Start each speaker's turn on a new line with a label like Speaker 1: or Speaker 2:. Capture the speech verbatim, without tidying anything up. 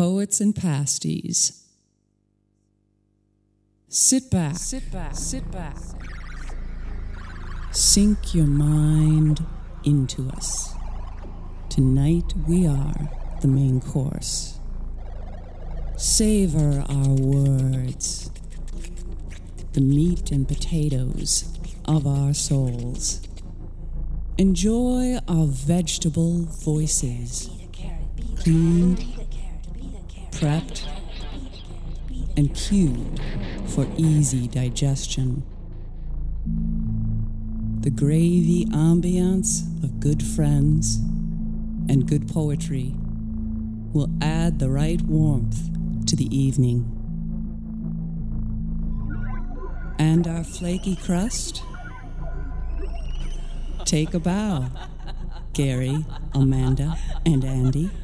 Speaker 1: Poets and Pasties. Sit back. Sit back. Sit back. Sink your mind into us. Tonight we are the main course. Savor our words, the meat and potatoes of our souls. Enjoy our vegetable voices, cleaned, prepped, and cued for easy digestion. The gravy ambiance of good friends and good poetry will add the right warmth to the evening. And our flaky crust? Take a bow, Gary, Amanda, and Andy.